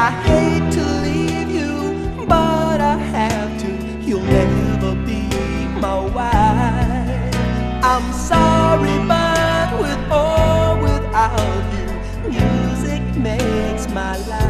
I hate to leave you, but I have to. You'll never be my wife. I'm sorry, but with or without you, music makes my life.